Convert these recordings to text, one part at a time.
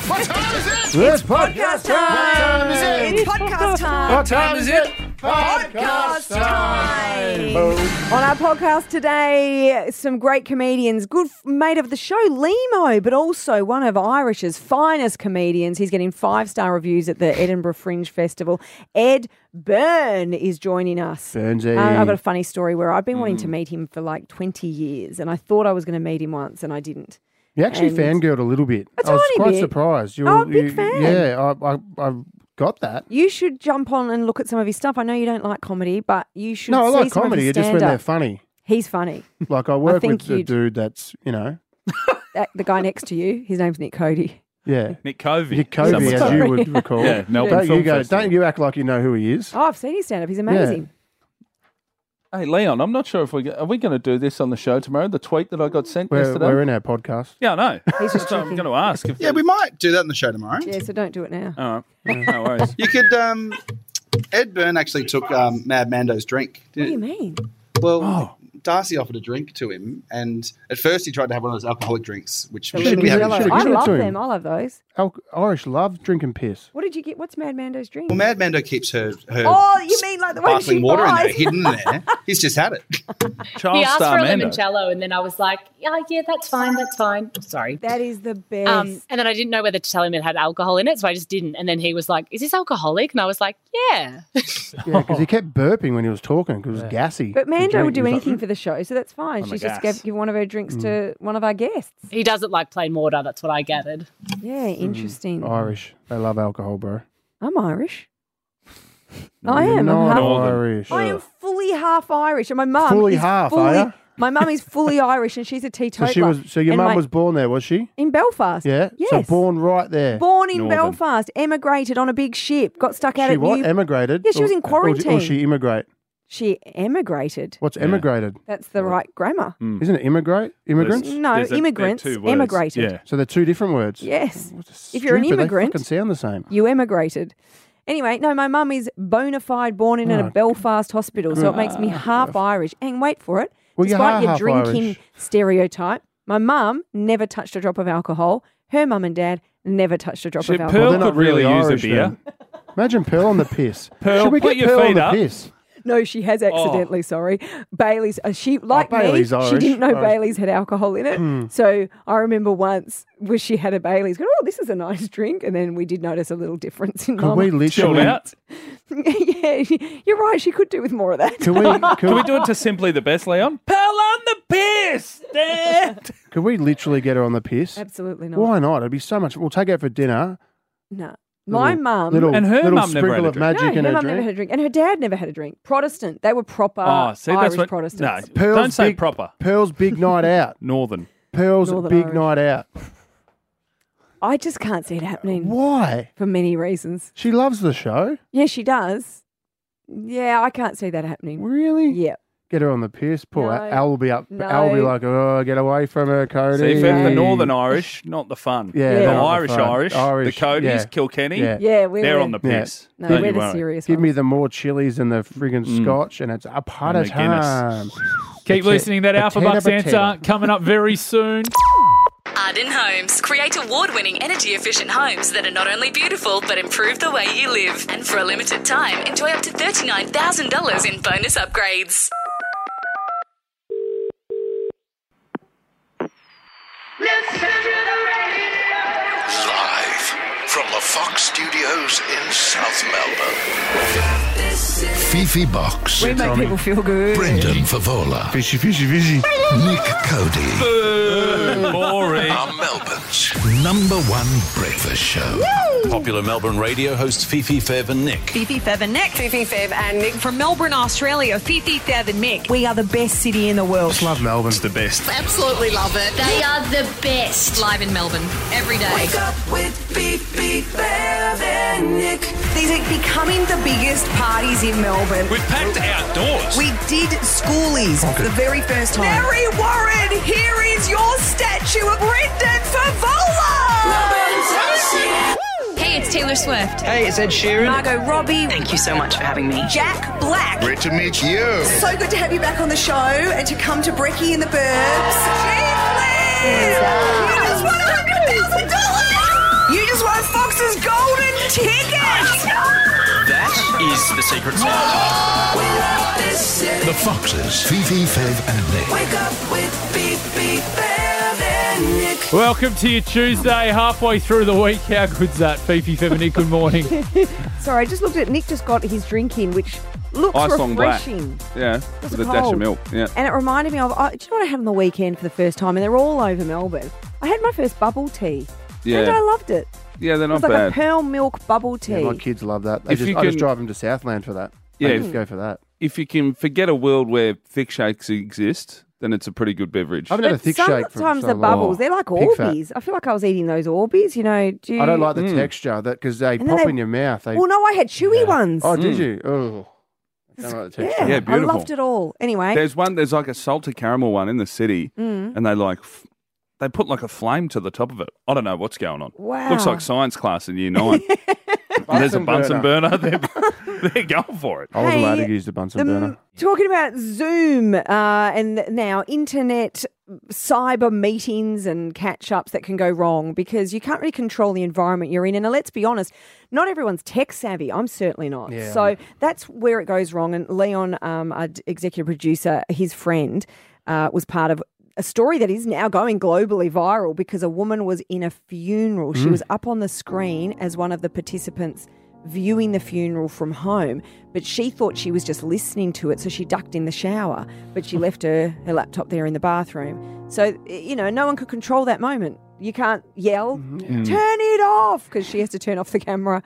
What time is it? It's podcast time. What time is it? It's podcast time. What time is it? Podcast time. On our podcast today, some great comedians. Good mate of the show, Limo, but also one of Irish's finest comedians. He's getting 5-star reviews at the Edinburgh Fringe Festival. Ed Byrne is joining us. Burnsy. I've got a funny story where I've been wanting to meet him for like 20 years, and I thought I was going to meet him once, and I didn't. You actually fangirled a little bit. I was quite surprised. Oh, big fan. Yeah, I got that. You should jump on and look at some of his stuff. I know you don't like comedy, but you should No, I see like some comedy. of his It's just when they're stand-up. funny. He's funny. Like I work think with the you'd- dude that's, The guy next to you, his name's Nick Cody. yeah. Nick Covey. Nick Covey, Someone as said. you would recall. Yeah, Melbourne Film Festival. Don't you act like you know who he is. Oh, I've seen his stand-up. He's amazing. Hey, Leon, I'm not sure if are we going to do this on the show tomorrow, the tweet that I got sent yesterday? We're in our podcast. Yeah, I know. He's just I'm checking. going to ask. If Yeah, we might do that on the show tomorrow. Yeah, so don't do it now. All right. No worries. You could. Ed Byrne actually took Mad Mando's drink. What do you mean? Well, Darcy offered a drink to him, and at first he tried to have one of those alcoholic drinks, which we The should be having. Limoncello. should've I given it love to him. them. I love those. Irish love drinking piss. What did you get? What's Mad Mando's drink? Well, Mad Mando keeps her Oh, you mean like the one she sparkling water in there, buys? hidden in there. He's just had it. Child He asked star for a Mando. limoncello, and then I was like, yeah, that's fine. Sorry. That is the best. And then I didn't know whether to tell him it had alcohol in it, so I just didn't. And then he was like, is this alcoholic? And I was like, yeah. Yeah, because he kept burping when he was talking because it was gassy. But The Mando drink. would do He was like, anything for the show, so that's fine. I'm a She's just gas. give one of her drinks to one of our guests. He doesn't like plain water. That's what I gathered. Yeah, interesting. Irish. They love alcohol, bro. I'm Irish. I am. Not I'm half, Irish. I am fully half Irish, and my mum Fully is half, fully, are ya? My mum is fully Irish, and she's a teetotaler. So your And mum was born there, was she? in Belfast. Yeah. Yes. So born right there. Born in Northern. Belfast, emigrated on a big ship, got stuck out She at what? New. Emigrated? Yeah, she was in quarantine. Or she immigrate? She emigrated. What's emigrated? That's the right grammar. Isn't it immigrate? Immigrants? No, There's immigrants they're two words. emigrated. Yeah. So they're two different words. Yes. That's If you're an stupid. immigrant- They fucking sound the same. You emigrated. Anyway, no, my mum is bona fide, born in a Belfast hospital, so it makes me half Irish. And wait for it, Well, you despite are your half drinking Irish. stereotype, my mum never touched a drop of alcohol. Her mum and dad never touched a drop Shit, of Pearl alcohol. they're not could really really use Irish a beer. then. Imagine Pearl on the piss. Pearl, Should we put get your Pearl feet on the up. piss? No, she has accidentally, sorry. Bailey's, she, like me, Bailey's she Irish. didn't know Irish. Bailey's had alcohol in it. So I remember once where she had a Bailey's, going, oh, this is a nice drink. And then we did notice a little difference in Could mum. we Chilled literally... out. Yeah, you're right. She could do with more of that. Can we, Can we do it to Simply the Best, Leon? Pearl on the piss, Dad. could we literally get her on the piss? Absolutely not. Why not? It'd be so much... We'll take her out for dinner. No. My mum. Little, And her little mum never sprinkle had a of drink. magic No, in her her mum drink. never had a drink. And her dad never had a drink. Protestant. They were proper That's Irish what. Protestants. No, Pearl's don't say big- proper. Pearl's big night out. Northern. Pearl's Northern big Irish. night out. I just can't see it happening Why? for many reasons. She loves the show. Yeah, she does. Yeah, I can't see that happening. Really? Yeah. Get her on the piss. Poor No. Al will be up. No. Al will be like, oh, get away from her, Cody. See, for the Northern Irish, not the fun. Yeah, the they're not the Irish, fun. Irish, Irish, the Codys, yeah. Kilkenny, Yeah. Yeah, we're they're on the Yeah. piss. No, Don't we're you the worry. serious Give me ones. the more chilies and the friggin' scotch, and it's a pot And of the Guinness. time. Keep listening. That Alpha potato, Bucks answer potato. coming up very soon. Arden Homes. Create award-winning energy-efficient homes that are not only beautiful, but improve the way you live. And for a limited time, enjoy up to $39,000 in bonus upgrades. Live from the Fox Studios in South Melbourne. Fifi Box. We make people feel good. Brendan Favola. Fishy, fishy, fishy. Nick Cody. Boring. Are Melbourne's #1 breakfast show. Popular Melbourne radio hosts Fifi, Fev and Nick. Fifi, Fev and Nick. Fifi, Fev and Nick. From Melbourne, Australia, Fifi, Fev and Nick. We are the best city in the world. Just love Melbourne. It's the best. Absolutely love it. They are the best. Live in Melbourne, every day. Wake up with Fifi, Fev and Nick. These are becoming the biggest parties in Melbourne. We've packed outdoors. We did schoolies for the very first time. Mary Warren, here is your statue of Brendan Favola. Hey, it's Taylor Swift. Hey, it's Ed Sheeran. Margot Robbie. Thank you so much for having me. Jack Black. Great to meet you. So good to have you back on the show and to come to Brekkie in the Burbs. Chief Liz! You just won $100,000! You just secrets. The Foxes, Fifi, Fev and Nick. Wake up with Fifi, Fev and Nick. Welcome to your Tuesday, halfway through the week. How good's that, Fifi, Fev and Nick? Good morning. Sorry, I just looked at Nick just got his drink in, which looks Ice Long Black. refreshing. Yeah, Was with it a dash cold? of milk. Yeah. And it reminded me of, do you know what I had on the weekend for the first time? And they're all over Melbourne. I had my first bubble tea. Yeah. And I loved it. Yeah, they're It not was like bad. a pearl milk bubble tea. Yeah, my kids love that. If you I just can- drive them to Southland for that. Yeah, They if- just go for that. If you can forget a world where thick shakes exist, then it's a pretty good beverage. I haven't had a But thick shake for sometimes so the long. bubbles, they're like Pig fat. Orbeez. I feel like I was eating those Orbeez, you know. Do you... I don't like the texture because they And then pop they- in your mouth. They, Well, no, I had chewy ones. Oh, did you? Oh, I don't like the texture. Yeah, Yeah, I beautiful. loved it all. Anyway. There's like a salted caramel one in the city, Mm. and they put like a flame to the top of it. I don't know what's going on. Wow. Looks like science class in year 9. And there's a Bunsen burner. They're going for it. I wasn't Hey, allowed to use the Bunsen burner. Talking about Zoom and now internet cyber meetings and catch-ups that can go wrong because you can't really control the environment you're in. And let's be honest, not everyone's tech savvy. I'm certainly not. Yeah. So that's where it goes wrong. And Leon, our executive producer, his friend, was part of a story that is now going globally viral because a woman was in a funeral. She was up on the screen as one of the participants viewing the funeral from home, but she thought she was just listening to it, so she ducked in the shower, but she left her laptop there in the bathroom. So, you know, no one could control that moment. You can't yell, turn it off, because she has to turn off the camera.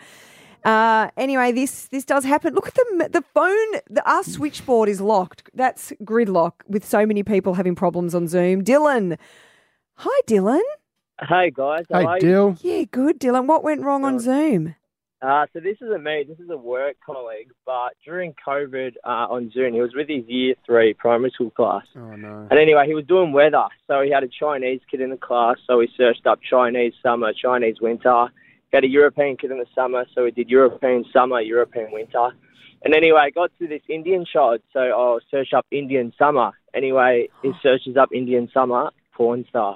Anyway, this does happen. Look at the phone. Our switchboard is locked. That's gridlock with so many people having problems on Zoom. Dylan. Hi, Dylan. Hey guys, how Hey, are you? Dill. Yeah, good, Dylan. What went wrong on Zoom? So this isn't me, this is a work colleague, but during COVID on Zoom, he was with his year 3 primary school class. Oh, no. And anyway, he was doing weather, so he had a Chinese kid in the class, so he searched up Chinese summer, Chinese winter. He had a European kid in the summer, so he did European summer, European winter. And anyway, I got to this Indian child, so I'll search up Indian summer. Anyway, he searches up Indian summer, porn star.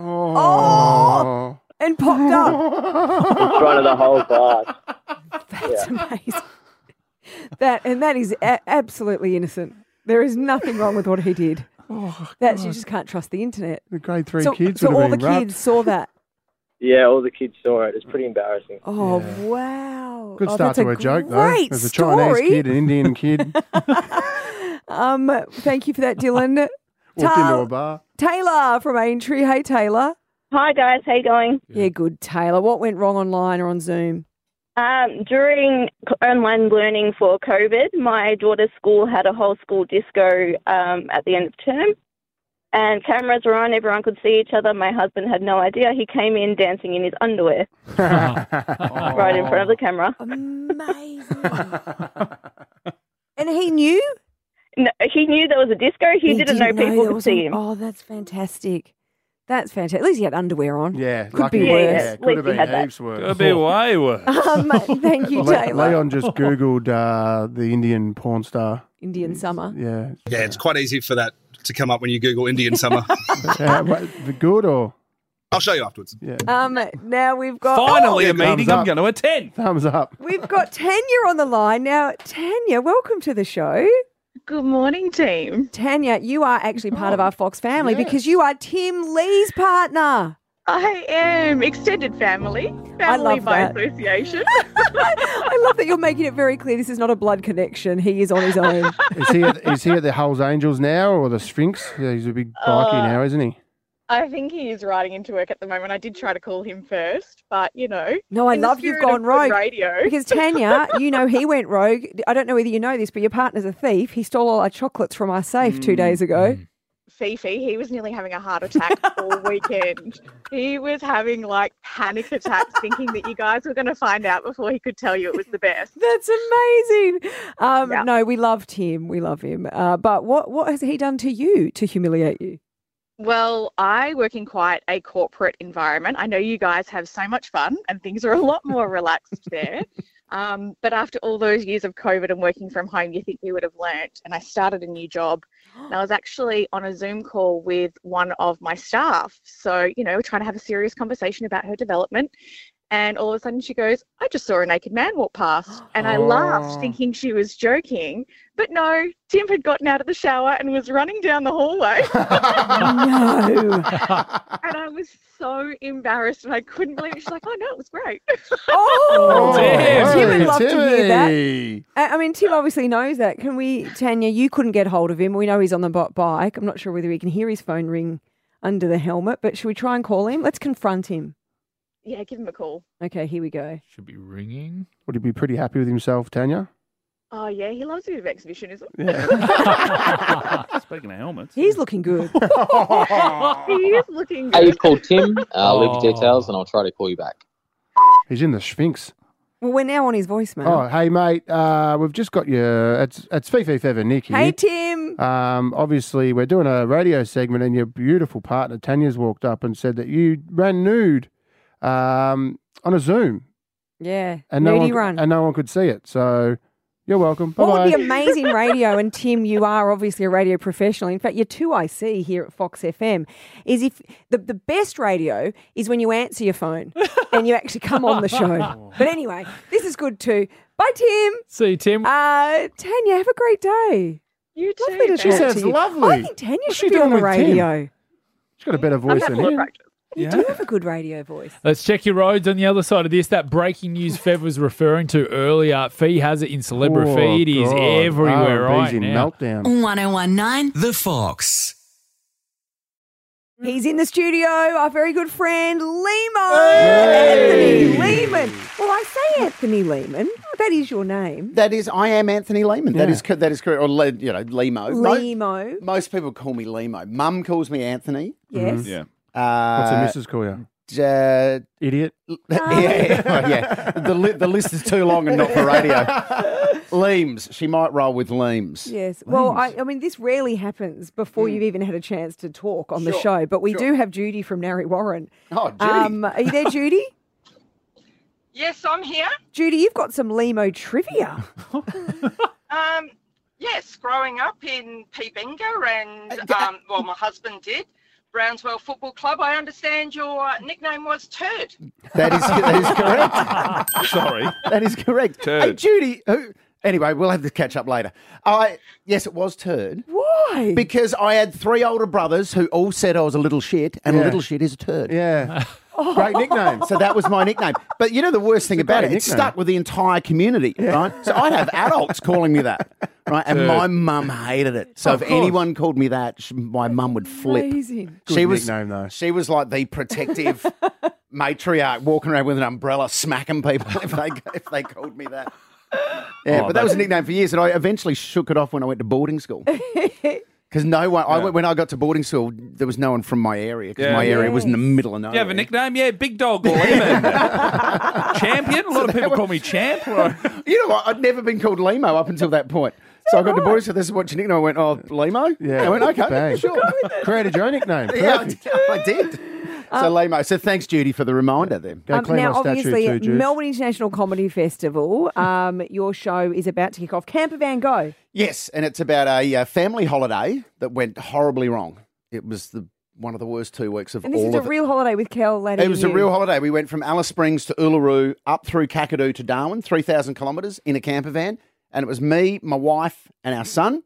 Oh! And popped up. In front of the whole class. That's amazing. That is absolutely innocent. There is nothing wrong with what he did. You just can't trust the internet. The grade 3 So, kids so would all have the been wrapped. kids saw that. Yeah, all the kids saw it. It's pretty embarrassing. Oh, wow. Good Oh, start that's to a joke, though. Great There's a story. Chinese kid, an Indian kid, Thank you for that, Dylan. walked into a bar. Taylor from Aintree. Hey, Taylor. Hi guys, how you going? Yeah, good, Taylor. What went wrong online or on Zoom? During online learning for COVID, my daughter's school had a whole school disco at the end of term, and cameras were on. Everyone could see each other. My husband had no idea. He came in dancing in his underwear right in front of the camera. Amazing. And he knew? No, he knew there was a disco. He didn't know people there could see him. Oh, that's fantastic. That's fantastic. At least he had underwear on. Yeah, Could lucky. be worse. Yeah, could have been heaps worse. Could be way worse. Thank you, Taylor. Leon just Googled the Indian porn star. Indian summer. Yeah. Yeah, it's quite easy for that to come up when you Google Indian summer. Good or? I'll show you afterwards. Yeah. Now we've got Finally, a thumbs meeting I'm up. going to attend. Thumbs up. We've got Tanya on the line. Now, Tanya, welcome to the show. Good morning, team. Tanya, you are actually part of our Fox family because you are Tim Lee's partner. I am extended family love by that. association. I love that you're making it very clear this is not a blood connection. He is on his own. Is he at the Hells Angels now or the Sphinx? Yeah, he's a big bikie now, isn't he? I think he is riding into work at the moment. I did try to call him first, but you know. No, I in the love you've spirit gone of good rogue. Radio. Because Tanya, you know he went rogue. I don't know whether you know this, but your partner's a thief. He stole all our chocolates from our safe 2 days ago. Fifi, he was nearly having a heart attack all weekend. He was having like panic attacks thinking that you guys were going to find out before he could tell you it was the best. That's amazing. No, we loved him. We love him. But what has he done to you to humiliate you? Well, I work in quite a corporate environment. I know you guys have so much fun and things are a lot more relaxed there. But after all those years of COVID and working from home, you think we would have learnt. And I started a new job. And I was actually on a Zoom call with one of my staff. So, you know, we're trying to have a serious conversation about her development. And all of a sudden she goes, I just saw a naked man walk past. And I laughed thinking she was joking. But no, Tim had gotten out of the shower and was running down the hallway. No. And I was so embarrassed and I couldn't believe it. She's like, oh, no, it was great. Oh, damn. Tim would love to hear that. Timmy. I mean, Tim obviously knows that. Can we, Tanya, you couldn't get hold of him. We know he's on the bike. I'm not sure whether he can hear his phone ring under the helmet, but should we try and call him? Let's confront him. Yeah, give him a call. Okay, here we go. Should be ringing. Would he be pretty happy with himself, Tanya? Oh, yeah, he loves a bit of exhibitionism. Yeah. Speaking of helmets. He's looking good. He is looking good. Hey, you've called Tim. Leave your details and I'll try to call you back. He's in the Sphinx. Well, we're now on his voicemail. Oh, hey, mate. We've just got your... It's Fifi Feather Nick here. Hey, Tim. Obviously, we're doing a radio segment and your beautiful partner, Tanya's walked up and said that you ran nude on a Zoom. Yeah, And nudie run. And no one could see it. So you're welcome. Bye-bye. What would be amazing radio, and Tim, you are obviously a radio professional. In fact, you're 2IC here at Fox FM, is if the best radio is when you answer your phone and you actually come on the show. But anyway, this is good too. Bye, Tim. See you, Tim. Tanya, have a great day. You too. Lovely to She talk sounds to you. lovely. I think Tanya What's should she be on doing the with Tim? radio. She's got a better voice than him. You do have a good radio voice. Let's check your roads on the other side of this. That breaking news Fev was referring to earlier. Fee has it in Celebrity Feed. It is everywhere right in now. meltdown. 1019 The Fox. He's in the studio, our very good friend, Limo. Hey! Anthony Lehman. Well, I say Anthony Lehman. That is your name. That is, I am Anthony Lehman. Yeah. That is correct. Or, Limo. Limo. Most people call me Limo. Mum calls me Anthony. Yes. Yeah. What's the missus call you? Idiot. Yeah. The list is too long and not for radio. Leems. She might roll with Leems. Yes. Well, I mean, this rarely happens before you've even had a chance to talk on the show, but we do have Judy from Narry Warren. Oh, Judy. Are you there, Judy? Yes, I'm here. Judy, you've got some Limo trivia. Yes, growing up in Peebinga and, my husband did, Brownswell Football Club, I understand your nickname was Turd. That is correct. Sorry. That is correct. Turd. Hey, Judy. Anyway, we'll have to catch up later. Yes, it was Turd. Why? Because I had 3 older brothers who all said I was a little shit, and a little shit is a turd. Yeah. Great nickname. So that was my nickname. But you know the worst thing about it? great It nickname. stuck with the entire community, right? So I'd have adults calling me that, right? And Turd. my mum hated it. So Of if course. anyone called me that, my mum would flip. Amazing. Good nickname, though. She was like the protective matriarch walking around with an umbrella smacking people if they called me that. Yeah, but that was a nickname for years, and I eventually shook it off when I went to boarding school. Because no one, when I got to boarding school, there was no one from my area, because my area was in the middle of nowhere. You have a nickname? Yeah, Big Dog or Lemon. Champion? A lot of people call me Champ. You know what? I'd never been called Limo up until that point. So I got to boarding school, this is what your nickname. I went, oh, Limo? Yeah. I went, okay, Bang. sure. Created your own nickname. Yeah, Perfect. I did. So Limo. So thanks, Judy, for the reminder there. Go clean Now, my statue obviously, too, Jude. Melbourne International Comedy Festival, your show is about to kick off. Camper Van Go. Yes, and it's about a family holiday that went horribly wrong. It was one of the worst 2 weeks of And this all is of a real holiday with Kel later. It was a real holiday. We went from Alice Springs to Uluru, up through Kakadu to Darwin, 3,000 kilometres in a camper van. And it was me, my wife, and our son,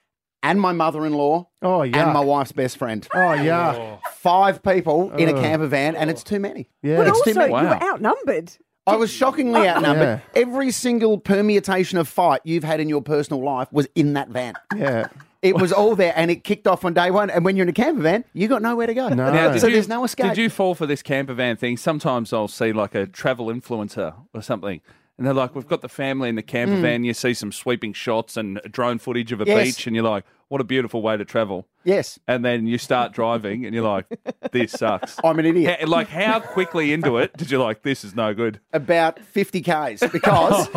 and my mother-in-law, and my wife's best friend. Oh, yeah. 5 people in a camper van, and it's too many. Yeah. But It's also, too many. you were outnumbered. I was shockingly outnumbered. Yeah. Every single permutation of fight you've had in your personal life was in that van. Yeah. It was all there, and it kicked off on day one. And when you're in a camper van, you got nowhere to go. No. Now, So there's no escape. Did you fall for this camper van thing? Sometimes I'll see like a travel influencer or something. And they're like, we've got the family in the camper van. You see some sweeping shots and drone footage of a Yes. beach. And you're like, what a beautiful way to travel. Yes. And then you start driving and you're like, this sucks. I'm an idiot. How quickly into it did you like, this is no good? About 50 Ks because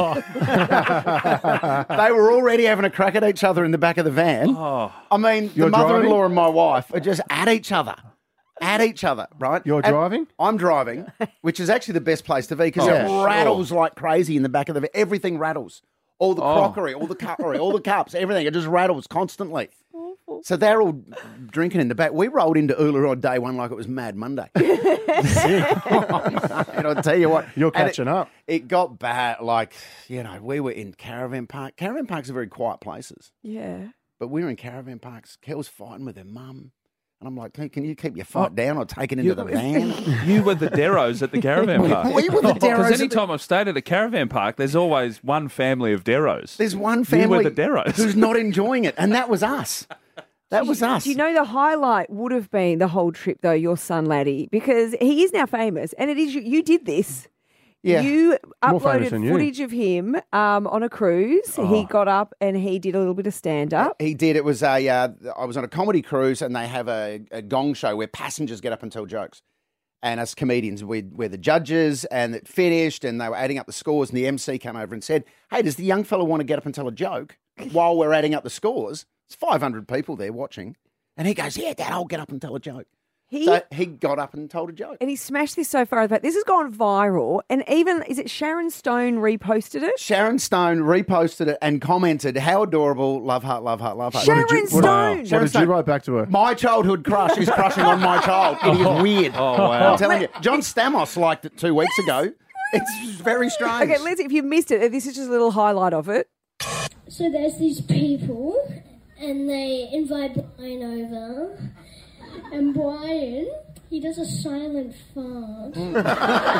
they were already having a crack at each other in the back of the van. Oh. I mean, You're the mother-in-law driving? and my wife are just at each other. At each other, right? You're driving? I'm driving, which is actually the best place to be because Yeah, it sure. rattles like crazy in the back of the van. Everything rattles. All the crockery, all the cutlery, all the cups, everything. It just rattles constantly. So they're all drinking in the back. We rolled into Uluru day one like it was Mad Monday. And I'll tell you what. You're catching up. It got bad. Like, we were in Caravan Park. Caravan Parks are very quiet places. Yeah. But we were in Caravan Parks. Kel's fighting with her mum. And I'm like, can you keep your fight down or take it into the van? You were the Deros at the caravan park. We were the Deros. Because any time I've stayed at a caravan park, there's always one family of Deros. There's one family You were the Deros. who's not enjoying it, and that was us. That was us. Do you know the highlight would have been the whole trip, though, your son, Laddie, because he is now famous, and it is you did this. Yeah. You More famous uploaded than you. footage of him on a cruise. He got up and he did a little bit of stand-up. He did. It was I was on a comedy cruise, and they have a gong show where passengers get up and tell jokes. And us comedians, we're the judges, and it finished, and they were adding up the scores, and the MC came over and said, "Hey, does the young fella want to get up and tell a joke while we're adding up the scores?" It's 500 people there watching. And he goes, "Yeah, Dad, I'll get up and tell a joke." So he got up and told a joke. And he smashed this so far. But this has gone viral. And even, is it Sharon Stone reposted it? Sharon Stone reposted it and commented, "How adorable, love heart, love heart, love heart." Sharon Stone! What did you write back to her? My childhood crush is crushing on my child. It is weird. Oh, wow. I'm telling you. John Stamos liked it 2 weeks ago. It's very strange. Okay, Liz, if you missed it, this is just a little highlight of it. So there's these people, and they invite Brian over, and Brian, he does a silent fart. And the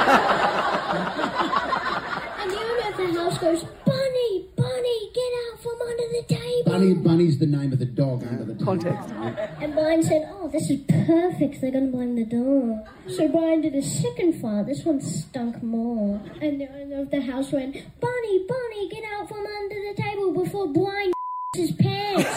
owner of the house goes, "Bunny, Bunny, get out from under the table." Bunny's the name of the dog under the table. Context. And Brian said, "Oh, this is perfect. They're going to blame the dog." So Brian did a second fart. This one stunk more. And the owner of the house went, "Bunny, Bunny, get out from under the table before Brian his pants."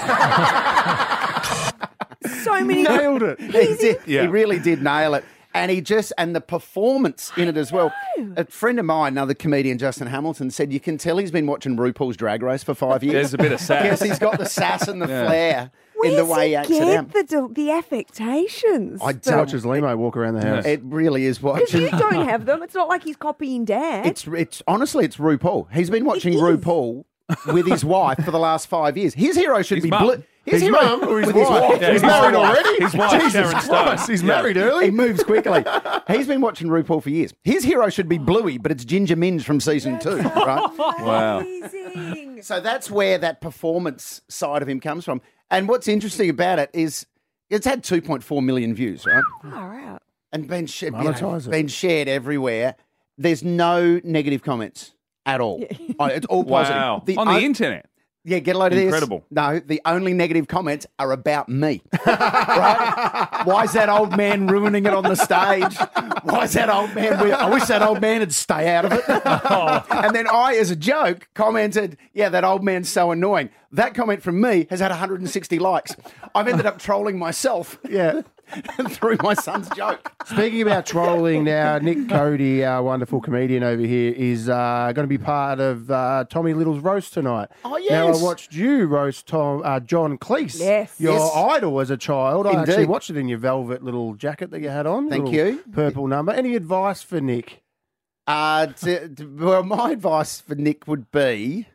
So many. Nailed it. He really did nail it. And the performance in it as well. A friend of mine, another comedian, Justin Hamilton, said you can tell he's been watching RuPaul's Drag Race for 5 years. There's a bit of sass. Yes, he's got the sass and the Yeah. flair in the way he acts it out. The affectations? It's watches Limo walk around the house. It really is Because watching. you don't have them. It's not like he's copying Dad. It's honestly, it's RuPaul. He's been watching RuPaul with his wife for the last 5 years. His hero should be mum. Blue. His hero mum or his with wife? Yeah, He's his married wife. already? His wife, Jesus Sharon Stone. Christ, he's married early? He moves quickly. He's been watching RuPaul for years. His hero should be Bluey, but it's Ginger Minge from season 2, right? Wow. Amazing. So that's where that performance side of him comes from. And what's interesting about it is it's had 2.4 million views, right? Far out. And been Monetize it. been shared everywhere. There's no negative comments at all. It's all positive. Wow. On the internet. Yeah, get a load of Incredible. this. No, the only negative comments are about me. Right? Why is that old man ruining it on the stage? Why is that old man... I wish that old man would stay out of it. And then I, as a joke, commented, "Yeah, that old man's so annoying." That comment from me has had 160 likes. I've ended up trolling myself. Yeah. Through my son's joke. Speaking about trolling now, Nick Cody, our wonderful comedian over here, is going to be part of Tommy Little's roast tonight. Oh, yes. Now, I watched you roast John Cleese, Yes. your Yes. idol as a child. I Indeed. actually watched it in your velvet little jacket that you had on. Thank little you. Purple number. Any advice for Nick? Well, my advice for Nick would be...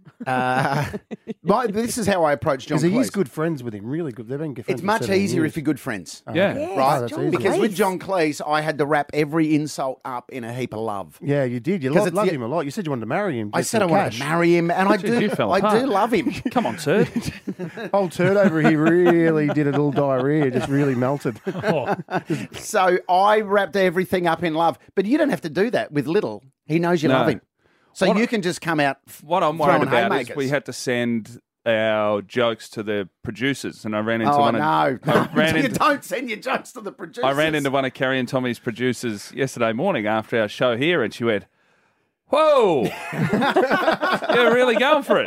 this is how I approach John Because he Cleese. is good friends with him, really good. They've been good friends It's for much 7 easier years. if you're good friends. Yeah. Yes, Right? that's John easy. Because with Cleese. John Cleese, I had to wrap every insult up in a heap of love. Yeah, you did. You 'Cause loved it's him a lot. You said you wanted to marry him. I get said I some wanted to cash. marry him, and I Jeez, you fell do apart. love him. Come on, sir. Old turd over here really did a little diarrhea, just really melted. So I wrapped everything up in love. But you don't have to do that with Little. He knows you No. love him. So What you I- can just come out What I'm worried throwing about haymakers. is we had to send our jokes to the producers, and I ran into Oh, one. no. I ran You into, don't send your jokes to the producers. I ran into one of Kerry and Tommy's producers yesterday morning after our show here, and she went, "Whoa, you're really going for it."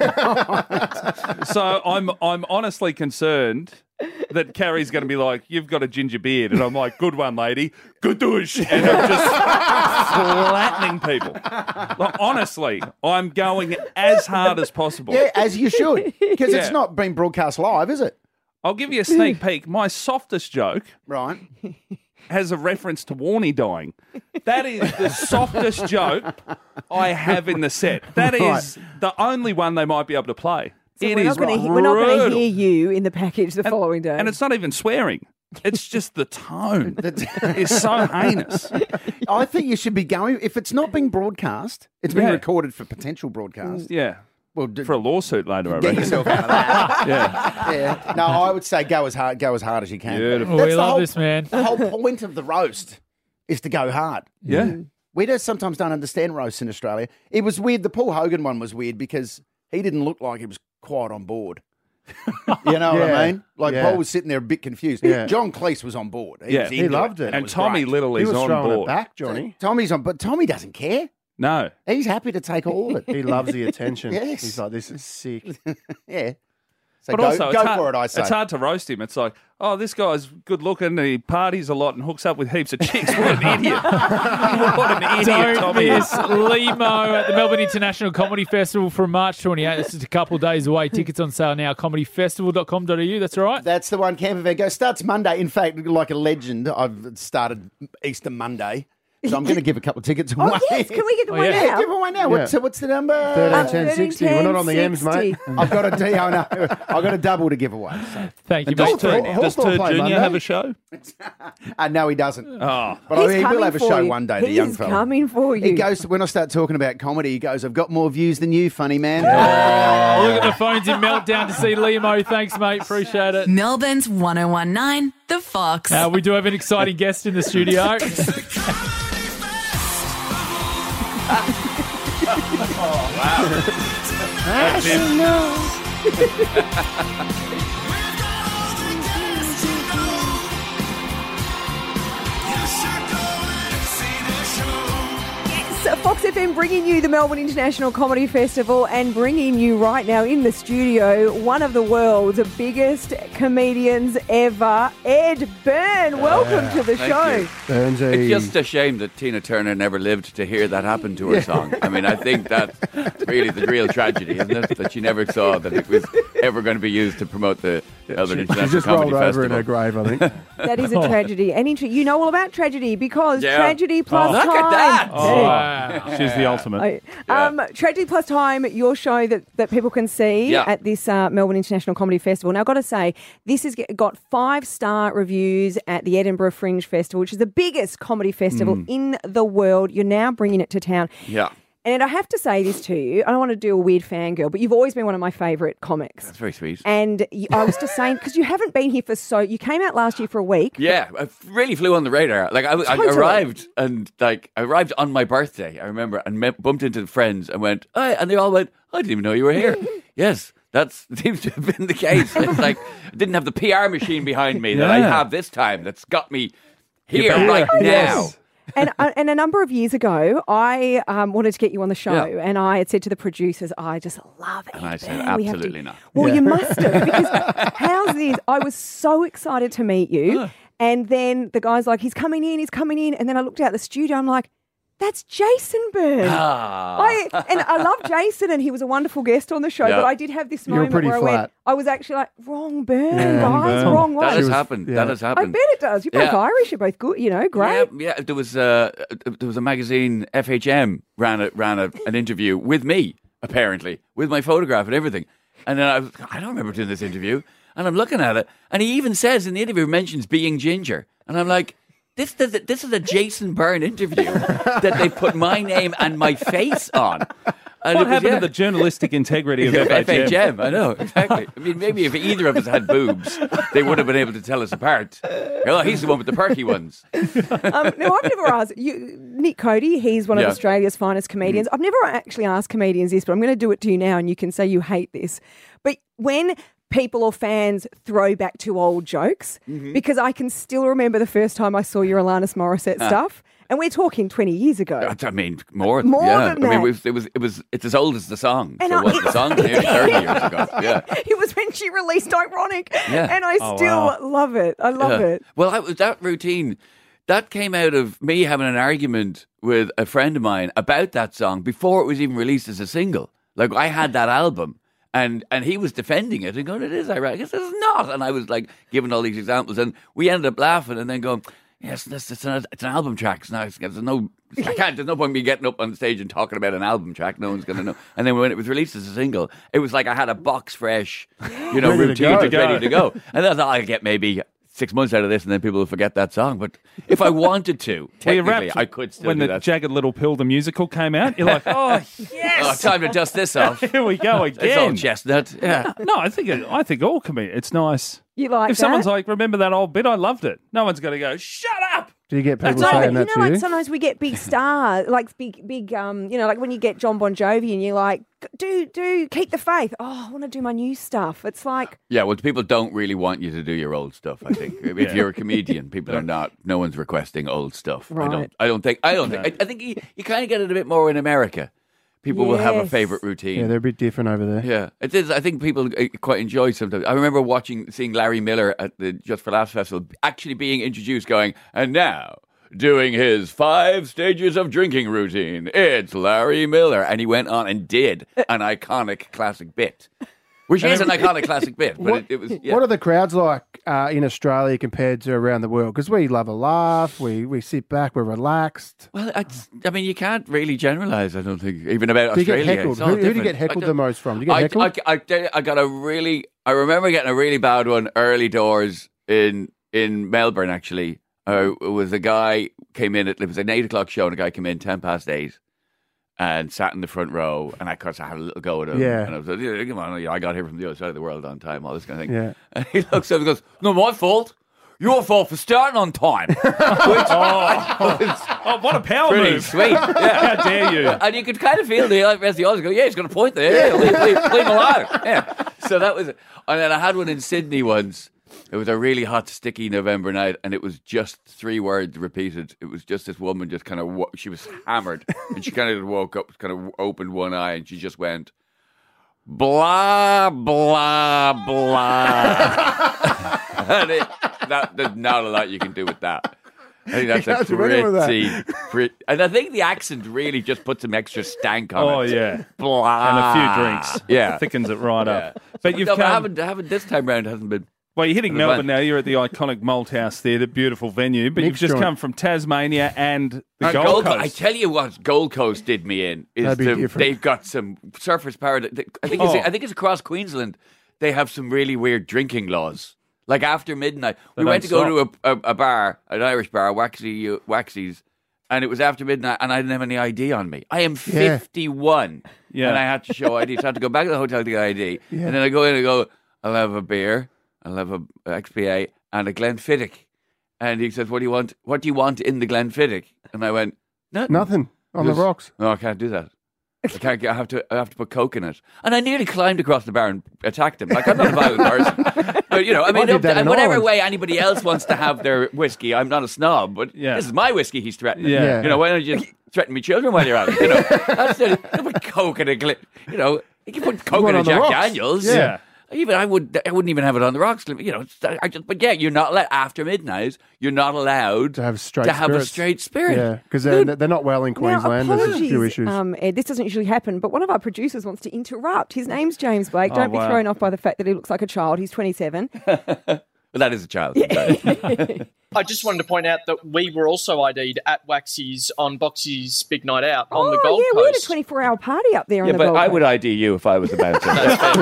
So I'm honestly concerned that Carrie's going to be like, "You've got a ginger beard," and I'm like, "Good one, lady, good douche," and I'm just flattening people. Like, honestly, I'm going as hard as possible. Yeah, as you should. Because Yeah. it's not being broadcast live, is it? I'll give you a sneak peek. My softest joke Right. has a reference to Warnie dying. That is the softest joke I have in the set. That is the only one they might be able to play. So It we're is not going to brutal. hear you in the package the following day. And it's not even swearing. It's just the tone. It's so heinous. I think you should be going, if it's not being broadcast, it's being Yeah. recorded for potential broadcast. Yeah. Well, For a lawsuit later, I get reckon. yourself out of that. Yeah. Yeah. No, I would say go as hard as you can. Beautiful. That's We the love whole- this, man. The whole point of the roast is to go hard. Yeah. We just sometimes don't understand roasts in Australia. It was weird. The Paul Hogan one was weird because he didn't look like he was quite on board. You know what I mean? Like Paul was sitting there a bit confused. Yeah. John Cleese was on board. Yeah. Was He into loved it. and And was Tommy great. Little He is was on throwing it board. back, Johnny. Tommy's on, but Tommy doesn't care. No. He's happy to take all of it. He loves the attention. Yes. He's like, this is sick. Yeah. So But go, also, go it's hard, for it, I say. It's hard to roast him. It's like, oh, this guy's good looking. He parties a lot and hooks up with heaps of chicks. What an idiot. What an idiot Don't Tommy miss is. Limo at the Melbourne International Comedy Festival from March 28th. This is a couple of days away. Tickets on sale now. comedyfestival.com.au. That's all right. That's the one, Camp Event Go. Starts Monday. In fact, like a legend, I've started Easter Monday. So I'm going to give a couple of tickets away. Oh, yes. Can we get one yeah. now? Give away now. Yeah. What's the number? 131060. We're not on the M's, mate. I've got a D. I know. I've got a double to give away. So. Thank you, Does mate. Turd Hawthorne play Jr. Monday. have a show? No, he doesn't. Oh. But He's he will coming have a for show you. one day, the He's young fella. coming for you. He goes, when I start talking about comedy, he goes, I've got more views than you, funny man. Oh, look at the phones in Meltdown to see Limo. Thanks, mate. Appreciate it. Melbourne's 1019, The Fox. We do have an exciting guest in the studio. That's him. Yes, Fox FM bringing you the Melbourne International Comedy Festival and bringing you right now in the studio one of the world's biggest comedians ever, Ed Byrne. Welcome to the thank show. you. Burnsy. It's just a shame that Tina Turner never lived to hear that happen to her song. I mean, I think that's really the real tragedy, isn't it? That she never saw that it was ever going to be used to promote the Melbourne She International just Comedy rolled over Festival. in her grave, I think. That is a tragedy. And you know all about tragedy because Yeah. Tragedy Plus Look Time. at that! Oh, Wow. she's the ultimate. Tragedy Plus Time, your show that people can see Yeah. at this Melbourne International Comedy Festival. Now, I've got to say, this has got 5-star reviews at the Edinburgh Fringe Festival, which is the biggest comedy festival in the world. You're now bringing it to town. Yeah, And I have to say this to you. I don't want to do a weird fangirl, but you've always been one of my favourite comics. that's very sweet. And I was just saying, because you haven't been here you came out last year for a week. Yeah, I really flew on the radar. Like I Totally. arrived on my birthday. I remember and bumped into friends and went, "Hi," and they all went, "I didn't even know you were here." Yes, that seems to have been the case. It's like I didn't have the PR machine behind me that I Yeah. have this time. That's got me here back. right now. Yes. And a number of years ago, I wanted to get you on the show, Yeah. and I had said to the producers, I just love it. And I said, absolutely not. Well, you must have, because how's this? I was so excited to meet you, and then the guy's like, he's coming in, and then I looked out the studio, I'm like, that's Jason Byrne. Ah. I love Jason, and he was a wonderful guest on the show, Yeah. but I did have this You were moment pretty where I went, flat. I was actually like, wrong Byrne, Yeah, guys, Byrne. wrong one. That has was- happened. yeah. That has I happened. bet it does. You're both Yeah. Irish, you're both good, great. Yeah, there was a magazine, FHM ran an interview with me, apparently, with my photograph and everything. And then I don't remember doing this interview. And I'm looking at it, and he even says in the interview, mentions being ginger. And I'm like, this is a Jason Byrne interview that they put my name and my face on. And What happened to the journalistic integrity of FHM? FHM, I know, exactly. I mean, maybe if either of us had boobs, they would have been able to tell us apart. Oh, he's the one with the perky ones. Now, I've never asked you, Nick Cody, he's one of Yeah. Australia's finest comedians. I've never actually asked comedians this, but I'm going to do it to you now, and you can say you hate this. But when people or fans throw back to old jokes, because I can still remember the first time I saw your Alanis Morissette stuff, and we're talking 20 years ago. I mean, more More yeah. than I mean, that. it's as old as the song. And So what, the song's nearly 30 years ago. Yeah. It was when she released Ironic, Yeah. and I Oh, still wow. love it. I love Yeah. it. Well, that routine, that came out of me having an argument with a friend of mine about that song before it was even released as a single. Like, I had that album, and he was defending it and going, it is ironic. I said, it's not. And I was like giving all these examples, and we ended up laughing and then going, Yes, it's an album track. There's no point me getting up on stage and talking about an album track. No one's going to know. And then when it was released as a single, it was like I had a box fresh, routine ready to go. And I thought I'll get maybe 6 months out of this, and then people will forget that song. But if I wanted to, technically, I could still when do the that. Jagged Little Pill, the musical, came out, you're like, oh, yes! Time to dust this off. Here we go again. It's all chestnut. Yeah. No, I think all comedians, it's nice. You like if that? someone's like, remember that old bit? I loved it. No one's going to go, shut up! Do you get people No, saying that but to like you? sometimes we get big stars, like big, like when you get John Bon Jovi and you're like, do keep the faith. Oh, I want to do my new stuff. It's like, Yeah, well, people don't really want you to do your old stuff, I think. If you're a comedian, people are not, no one's requesting old stuff. Right. I think you kind of get it a bit more in America. People will have a favourite routine. Yeah, they're a bit different over there. Yeah, it is. I think people quite enjoy sometimes. I remember seeing Larry Miller at the Just for Laughs Festival, actually being introduced, going, and now doing his 5 stages of drinking routine. It's Larry Miller, and he went on and did an iconic classic bit, which is an iconic classic bit. But it was. Yeah. What are the crowds like in Australia compared to around the world? Because we love a laugh, we sit back, we're relaxed. Well, you can't really generalise, I don't think, even about Do you Australia. get heckled? Who do you get heckled the most from? Do you get heckled? I remember getting a really bad one early doors in Melbourne, actually. It was a guy came in, it was an 8 o'clock show, and a guy came in 8:10 and sat in the front row, and I had a little go at him. Yeah. And I was like, come on, I got here from the other side of the world on time, all this kind of thing. Yeah. And he looks up and goes, no, my fault. Your fault for starting on time. Which what a power pretty move. sweet. Yeah. How dare you? And you could kind of feel the rest of the audience go, yeah, he's got a point there. Yeah, leave him alone. Yeah. So that was it. And then I had one in Sydney once. It was a really hot, sticky November night, and it was just 3 words repeated. It was just this woman just kind of, she was hammered, and she kind of woke up, kind of opened one eye, and she just went, blah, blah, blah. And there's not a lot you can do with that. I think that's and I think the accent really just puts some extra stank on it. Oh, yeah. Blah. And a few drinks. Yeah. Thickens it right up. But you've no, come... haven't this time round hasn't been. Well, you're hitting Melbourne now. You're at the iconic Malthouse Theatre, beautiful venue. But you've just come from Tasmania and the Gold Coast. I tell you what, Gold Coast did me in is they've got some surfers' paradise. I think it's across Queensland. They have some really weird drinking laws. Like after midnight, we went to go to a bar, an Irish bar, Waxy's, and it was after midnight, and I didn't have any ID on me. I am 51, and I had to show ID. So I had to go back to the hotel to get ID, and then I go in and go, I'll have a beer, I'll have a XPA, and a Glenfiddich. And he says, what do you want? What do you want in the Glenfiddich? And I went, nothing on the rocks. No, I can't do that. I have to put Coke in it. And I nearly climbed across the bar and attacked him. Like, I'm not a violent person. But, I mean, whatever way anybody else wants to have their whiskey, I'm not a snob, but this is my whiskey he's threatening. Yeah. Why don't you just threaten me children while you're at it? That's it. You put Coke in a you can put Coke in a Jack Daniels. Yeah. Even I wouldn't even have it on the rocks. But you're not allowed after midnight. You're not allowed to have a straight spirit. Yeah, because they're not well in Queensland. Now, there's a few issues. Ed, this doesn't usually happen, but one of our producers wants to interrupt. His name's James Blake. Don't be thrown off by the fact that he looks like a child. He's 27. Well, that is a child. I just wanted to point out that we were also ID'd at Waxy's on Boxy's Big Night Out on the Gold we had a Coast. 24-hour party up there on the Gold but I Coast. would ID you if I was about to.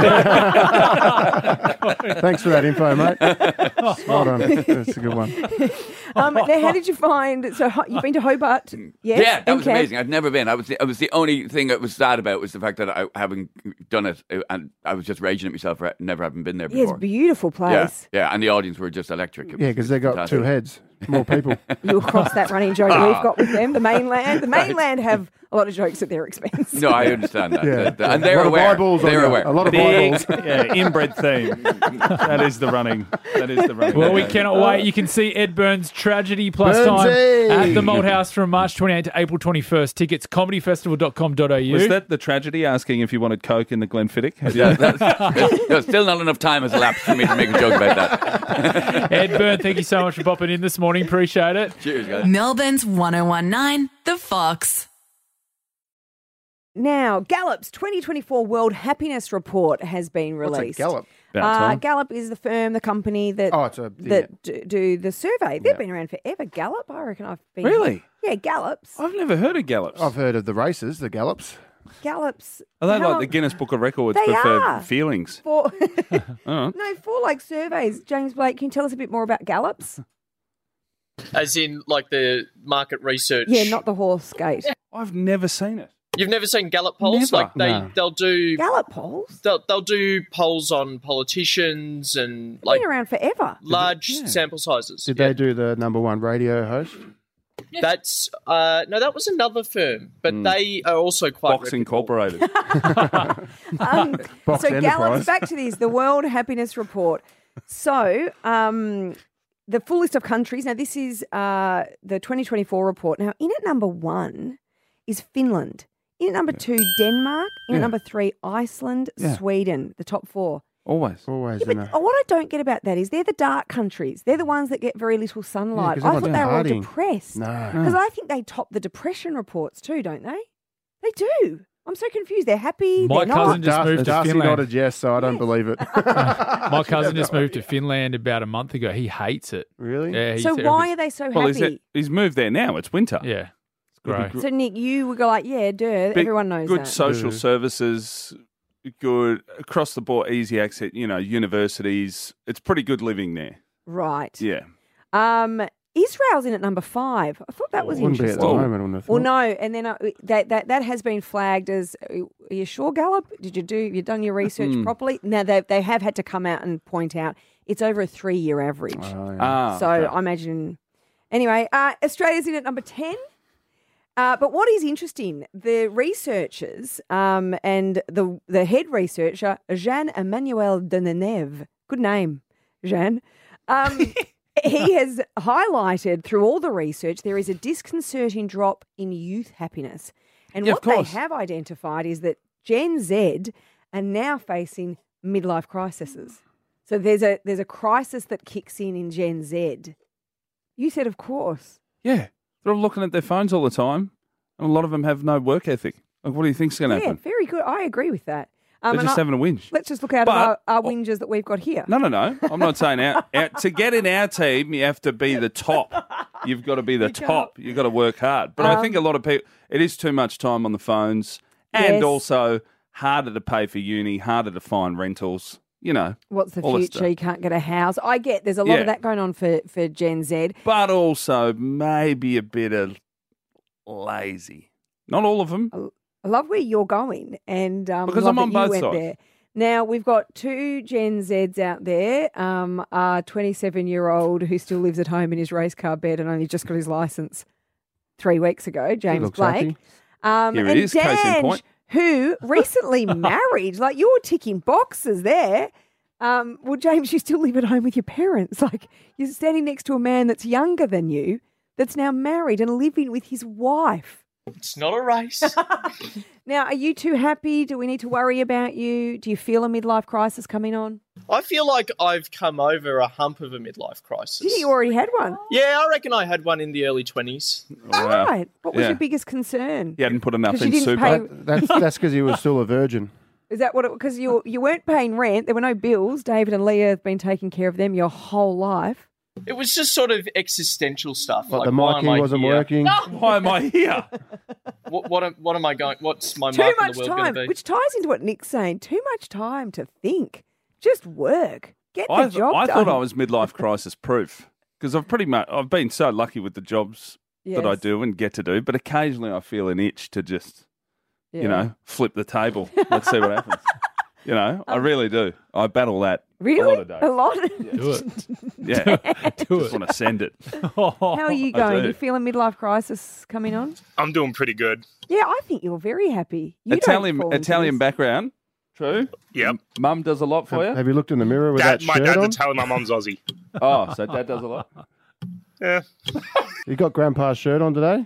Thanks for that info, mate. Spot on. That's a good one. Now, how did you find? So you've been to Hobart? Yes, yeah, that was amazing. I'd never been. I was the only thing that was sad about was the fact that I having done it, and I was just raging at myself for never having been there before. Yeah, it's a beautiful place. Yeah, and the audience were just electric. Yeah, because they got fantastic. 2 heads, more people. You'll cross that running joke we've got with them. The mainland have a lot of jokes at their expense. No, I understand that. Yeah. And they're a lot aware. Of eyeballs they're on aware. A lot of Big, eyeballs. inbred theme. That is the running. Well, we cannot wait. You can see Ed Burns' Tragedy plus time at the Malthouse from March 28 to April 21st. Tickets, comedyfestival.com.au. Was that the tragedy, asking if you wanted Coke in the Glenfiddich? There's still not enough time has elapsed for me to make a joke about that. Ed Byrne, thank you so much for popping in this morning. Appreciate it. Cheers, guys. Melbourne's 1019, The Fox. Now, Gallup's 2024 World Happiness Report has been What's released. a Gallup? Gallup is the firm, the company that do the survey. They've been around forever. Gallup, I reckon I've been. Really? Yeah, Gallups. I've never heard of Gallops. I've heard of the races, the Gallops. Gallups. Are they like the Guinness Book of Records They but are. for feelings? For Oh. no, for like surveys. James Blake, can you tell us a bit more about Gallups? As in, like the market research. Yeah, not the horse gate. I've never seen it. You've never seen Gallup polls? Never. Like they'll do Gallup polls. They'll do polls on politicians and They've like been around forever. large sample sizes. Did they do the number one radio host? That's no, that was another firm, but they are also quite Box Incorporated. Box So Enterprise. Gallup's, back to this, the World Happiness Report. So the full list of countries. Now, this is the 2024 report. Now, in at number 1 is Finland. In at number 2, Denmark. In at number 3, Iceland, Sweden, the top 4. Always. Always. Yeah, but what I don't get about that is they're the dark countries. They're the ones that get very little sunlight. 'cause I thought everyone's they were all partying. depressed. No. Because I think they top the depression reports too, don't they? They do. I'm so confused. They're happy. My they're not. cousin just moved to Darcy Finland. nodded yes, so I don't believe it. My cousin just moved to Finland about a month ago. He hates it. Really? Yeah. So why are they so Well, happy? he's moved there now. It's winter. Yeah. It's great. So, Nick, you would go like, yeah, everyone knows good that. social services, good across the board, easy access. Universities. It's pretty good living there. Right. Yeah. Israel's in at number 5. I thought that was Wouldn't be at interesting. the moment, I wouldn't have Well, thought. no, and then that has been flagged as. Are you sure, Gallup? You've done your research properly? Now they have had to come out and point out it's over a 3-year average. So I imagine. Anyway, Australia's in at number 10. But what is interesting, the researchers and the head researcher, Jean-Emmanuel Deneneve, good name, Jean, he has highlighted through all the research there is a disconcerting drop in youth happiness. And Yeah, what of they course. have identified is that Gen Z are now facing midlife crises. So there's a crisis that kicks in Gen Z. You said, of course. Yeah. They're all looking at their phones all the time, and a lot of them have no work ethic. Like, what do you think's going to Yeah, happen? very good. I agree with that. They're and just having a whinge. Let's just look out But- of our whinges that we've got here. No. I'm not saying to get in our team, you have to be the top. You've got to be the top. You've got to work hard. But I think a lot of people, it is too much time on the phones, and Yes. also harder to pay for uni, harder to find rentals. What's the all this future? stuff. You can't get a house. I get there's a lot Yeah. of that going on for Gen Z. But also maybe a bit of lazy. Not all of them. I love where you're going, and Because love I'm on that you both went sides. there. Now we've got 2 Gen Zs out there. A 27-year-old who still lives at home in his race car bed and only just got his license 3 weeks ago, James looks Blake. happy. Here it and is, case in Dange, point. who recently married. Like, you're ticking boxes there. Well, James, you still live at home with your parents. Like, you're standing next to a man that's younger than you, that's now married and living with his wife. It's not a race. Now, are you too happy? Do we need to worry about you? Do you feel a midlife crisis coming on? I feel like I've come over a hump of a midlife crisis. Did you already had one? Yeah, I reckon I had one in the early 20s. All right. What was Yeah. your biggest concern? You hadn't put enough 'Cause in you didn't super. pay- That's because he was still a virgin. Is that what it? Because you weren't paying rent. There were no bills. David and Leah have been taking care of them your whole life. It was just sort of existential stuff. Like the why am miking I wasn't here? working. Why am I here? What am I going? What's my Too mark in much the world time, going to be? which ties into what Nick's saying. Too much time to think. Just work. Get the I job done. thought I was midlife crisis proof because I've been so lucky with the jobs that I Yes. do and get to do, but occasionally I feel an itch to just, Yeah. flip the table. Let's see what happens. I really do. I battle that a Really? lot of days. A lot? Do it. Yeah. Just want to send it. How are you I going? do. You feel a midlife crisis coming on? I'm doing pretty good. Yeah, I think you're very happy. You Italian don't fall into Italian this. background. True. Yep. Mum does a lot for you. Have you looked in the mirror with Dad, that my shirt dad's on? Italian, my mum's Aussie. Oh, so Dad does a lot. Yeah. You got Grandpa's shirt on today?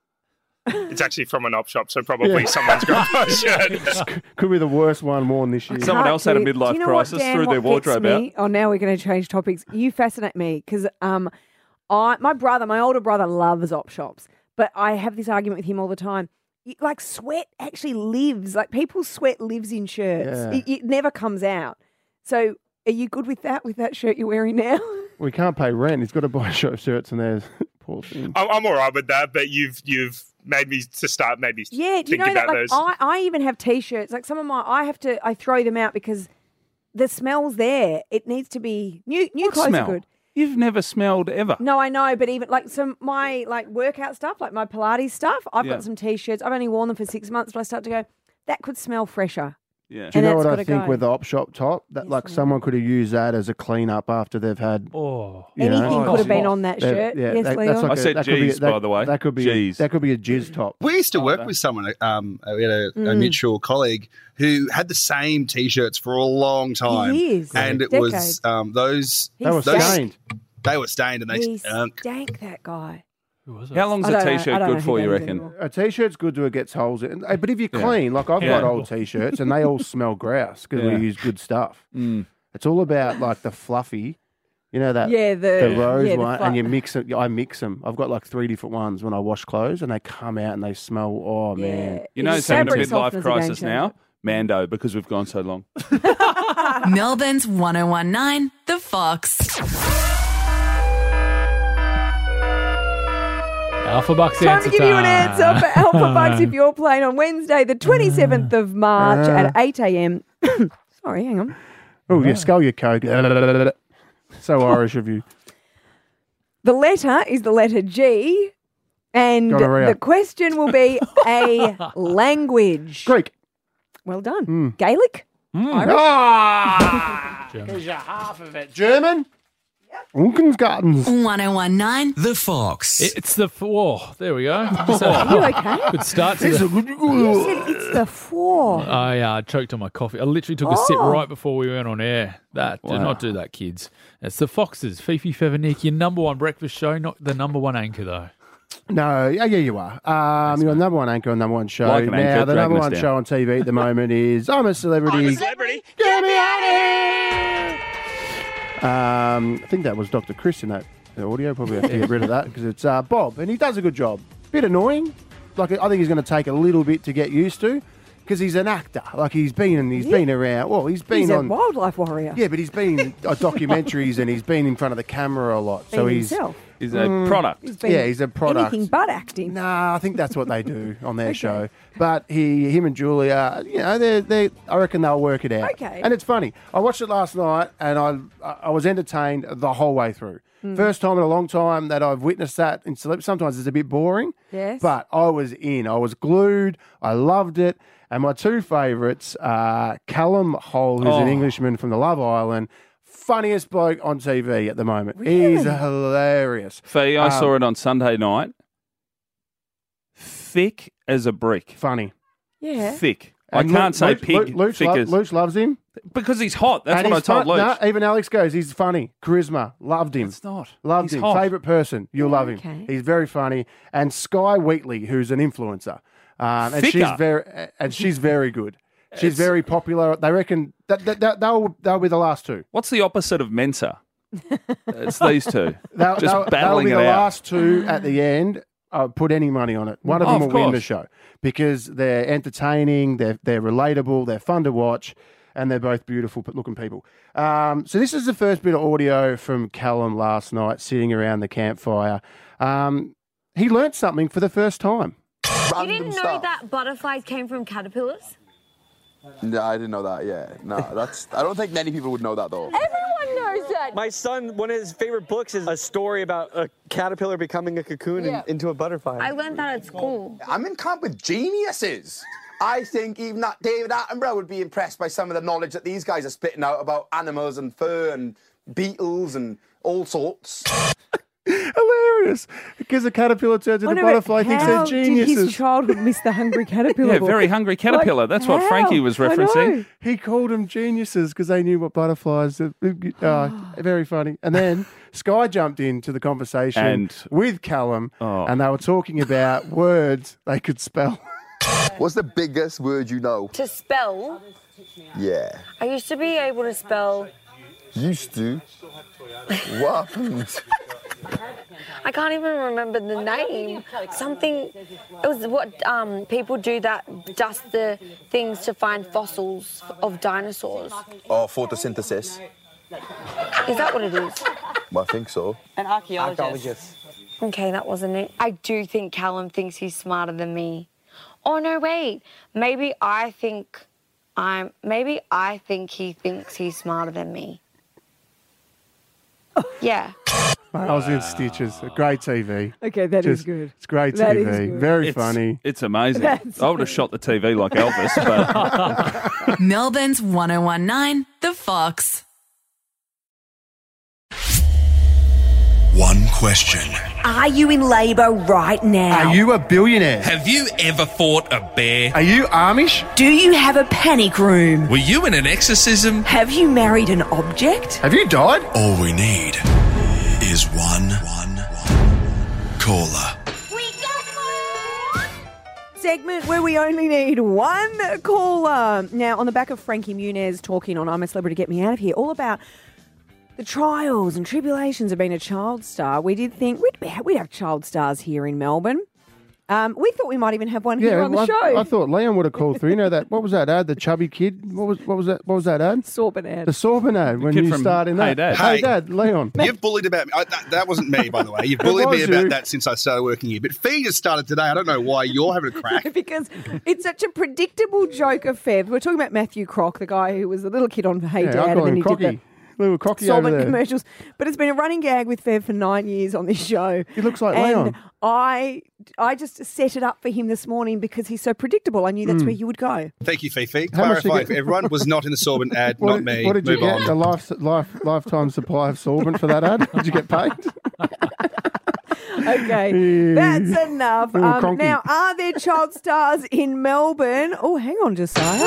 It's actually from an op shop, so probably someone's grandpa's shirt. Could be the worst one worn this year. Someone else had a Do you midlife know crisis, what, Dan, threw their what gets wardrobe me? out. Oh, now we're going to change topics. You fascinate me because my older brother loves op shops, but I have this argument with him all the time. like sweat actually lives. Like people's sweat lives in shirts. Yeah. It never comes out. So are you good with that shirt you're wearing now? We can't pay rent. He's got to buy shirts and there's poor thing. I'm all right with that, but you've made me to start maybe Yeah, do you thinking know that? about Like, those. I even have T-shirts. Like some of my, I throw them out because the smell's there. It needs to be new What clothes smell? are good. You've never smelled ever. No, I know, but even like some my like workout stuff, like my Pilates stuff, I've Yeah. got some T-shirts. I've only worn them for 6 months, but I start to go, that could smell fresher. Yeah. Do you know And what that's I gotta think go. with the op shop top? That like someone could have used that as a clean up after they've had. Oh, Anything could have been on that shirt. Yeah, Yes, Leon. I said that could be G's, by the way. That could be G's. that could be a jizz top. We used to work with someone, we had a mutual colleague who had the same T-shirts for a long time. Years. And it Decades. was those... They were those- stained. They were stained and they He stunk. stank, that guy. Who was it? How long's I a don't know- I T-shirt don't know good for, who you that is reckon? anymore. A T-shirt's good till it gets holes in. But if you're Yeah. clean, like I've Yeah. got old T-shirts and they all smell grouse because Yeah. we use good stuff. Mm. It's all about like the fluffy, you know that Yeah, the rose yeah, the one, fluff. and you mix it. I mix them. I've got like 3 different ones when I wash clothes, and they come out and they smell. Oh man, You know, His it's having a fabric midlife softener's a game crisis now. changer. Mando, because we've gone so long. Melbourne's 1019, The Fox. Alpha Bucks Time answer to give you an time. answer for Alpha Bucks if you're playing on Wednesday, the 27th of March at 8 a.m. Sorry, hang on. oh you skull your coke. So Irish of you. The letter is the letter G, and Gonorrhea. the question will be a language. Greek. Well done. Gaelic? Irish? Ah! Here's your half of it. German. Unkengartens. 1019, The Fox. It's the four. There we go. Are you okay? Good start to You the. said it's the four. I choked on my coffee. I literally took a sip right before we went on air. Do not do that, kids. It's the Foxes, Fifi, Feather, Nick, your number one breakfast show, not the number one anchor though. No, yeah, you are. You're number one anchor on number one show. Like an anchor, now, the number dragging us one down. show on TV at the moment is I'm a Celebrity. Get me out of here! I think that was Dr. Chris in that audio. Probably have to get rid of that because it's Bob, and he does a good job. Bit annoying. Like I think he's going to take a little bit to get used to because he's an actor. Like he's been around. Well, he's been He's on a wildlife warrior. Yeah, but he's been on documentaries and he's been in front of the camera a lot. So Being he's himself. He's a product. He's been he's a product. Anything but acting. Nah, I think that's what they do on their show. But him and Julia, they I reckon they'll work it out. Okay. And it's funny. I watched it last night and I was entertained the whole way through. First time in a long time that I've witnessed that in celebrity. Sometimes it's a bit boring. Yes. But I was in. I was glued. I loved it. And my two favourites are Callum Hole, who's an Englishman from the Love Island. Funniest bloke on TV at the moment. Really? He's hilarious. Fee, I saw it on Sunday night. Thick as a brick. Funny. Yeah. Thick. And I can't say Luch- pig. Luch, thick as, Luch loves him. because he's hot. That's And what I he's told fun- Luch. No, even Alex goes, he's funny. Charisma. Loved him. It's not. Loved He's him. hot. Favourite person. You'll love him. okay. He's very funny. And Sky Wheatley, who's an influencer. And Thicker. she's very good. She's very popular. They reckon they'll be the last two. What's the opposite of Mensa? It's these two. They'll battling be it the out. last two at the end. Put any money on it. One of them of will win the course. show because they're entertaining, they're relatable, they're fun to watch, and they're both beautiful looking people. So this is the first bit of audio from Callum last night, sitting around the campfire. He learnt something for the first time. You didn't know that butterflies came from caterpillars? No, I didn't know that. Yeah, no, I don't think many people would know that though. Everyone knows that. My son, one of his favorite books is a story about a caterpillar becoming a cocoon into a butterfly. I learned that at school. I'm in camp with geniuses. I think even that David Attenborough would be impressed by some of the knowledge that these guys are spitting out about animals and fur and beetles and all sorts. Hilarious. Because a caterpillar turns into a butterfly, thinks they're How did geniuses. his childhood miss the hungry caterpillar? Yeah, book? very hungry caterpillar. That's what how? Frankie was I know. referencing. He called them geniuses because they knew what butterflies are. Very funny. And then Sky jumped into the conversation And- with Callum, and they were talking about words they could spell. What's the biggest word you know? To spell, Yeah. I used to be able to spell. Used to. What happened? I can't even remember the name. Something. It was what people do that dust the things to find fossils of dinosaurs. Oh, photosynthesis. Is that what it is? Well, I think so. An archaeologist. Okay, that wasn't it. I do think Callum thinks he's smarter than me. Oh no, wait. Maybe I think he thinks he's smarter than me. Yeah. I was in stitches. Great TV. Okay, that is good. It's great That is TV. good. Very It's funny. It's amazing. That's I would have shot the TV like Elvis, but Melbourne's 1019, The Fox. One question. Are you in labour right now? Are you a billionaire? Have you ever fought a bear? Are you Amish? Do you have a panic room? Were you in an exorcism? Have you married an object? Have you died? All we need is one caller. Segment where we only need one caller. Now, on the back of Frankie Muniz talking on I'm a Celebrity, Get Me Out of Here, all about the trials and tribulations of being a child star, we did think we'd have child stars here in Melbourne. We thought we might even have one here on the show. I thought Leon would have called through. You know that? What was that ad? The chubby kid. What was that? What was that ad? Sorbet ad. The Sorbet ad. When kid you from start in that. Hey Dad. Hey Dad, Leon. You've bullied about me. That wasn't me, by the way. You've bullied me was about you. that since I started working here. But Fee just started today. I don't know why you're having a crack. Because it's such a predictable joke of Fev. We're talking about Matthew Crock, the guy who was the little kid on Hey Yeah, Dad, I and call then him he Crocky. did Little Crocky the over Solvent there. commercials. But it's been a running gag with Fev for 9 years on this show. He looks like and Leon. I just set it up for him this morning because he's so predictable. I knew that's where you would go. Thank you, Fifi. How much you Clarifying get? for everyone, was not in the Sorbent ad, What not me. What did you Move get? on. A lifetime supply of sorbent for that ad? Did you get paid? Okay, that's enough. Little cronky. Now, are there child stars in Melbourne? Oh, hang on, Josiah.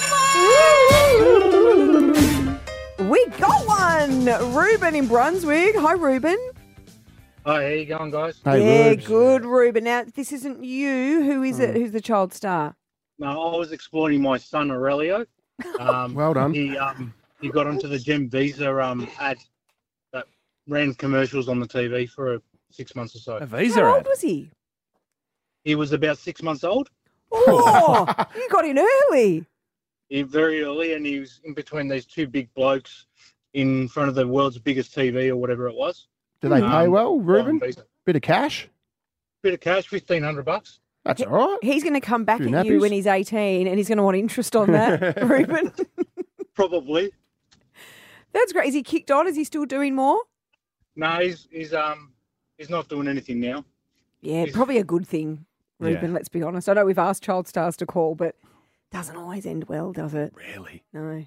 We got one! Ruben in Brunswick. Hi, Ruben. Hi, how you going, guys? Yeah, good, Ruben. Now, this isn't you. Who is it? Who's the child star? No, I was exploiting my son Aurelio. Well done. He got onto the Gem Visa ad that ran commercials on the TV for 6 months or so. a Visa How ad. old was he? He was about 6 months old. Oh, you got in early. Very early, and he was in between these two big blokes in front of the world's biggest TV or whatever it was. Do they pay well, Ruben? Visa. Bit of cash? Bit of cash, $1,500. That's all right. He's going to come back Few at you nappies. when he's 18 and he's going to want interest on that, Ruben. Probably. That's great. Is he kicked on? Is he still doing more? No, he's not doing anything now. Yeah, probably a good thing, Ruben, let's be honest. I know we've asked child stars to call, but doesn't always end well, does it? Really? No.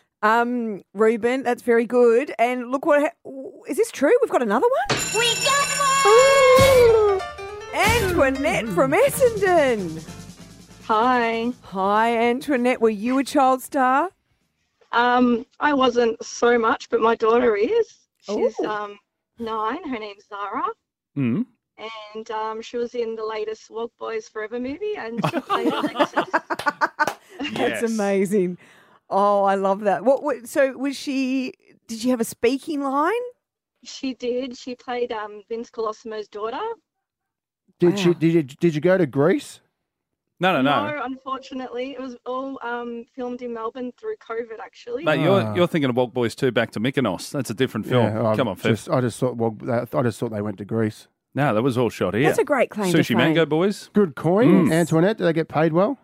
Ruben, that's very good. And look is this true? We've got another one? We got one! Antoinette from Essendon. Hi. Hi, Antoinette. Were you a child star? I wasn't so much, but my daughter is. She's Oh. 9. Her name's Zara. Mm. And she was in the latest Walk Boys Forever movie, and she played Alexis. That's amazing. Oh, I love that. So was she, did she have a speaking line? She did. She played Vince Colosimo's daughter. Did you go to Greece? No. No, unfortunately. It was all filmed in Melbourne through COVID, actually. Mate, you're thinking of Walk Boys 2 Back to Mykonos. That's a different film. Yeah, Come on, Fifth. I just thought they went to Greece. No, that was all shot here. That's a great claim to Sushi fame. Mango Boys. Good coin. Mm. Antoinette, do they get paid well?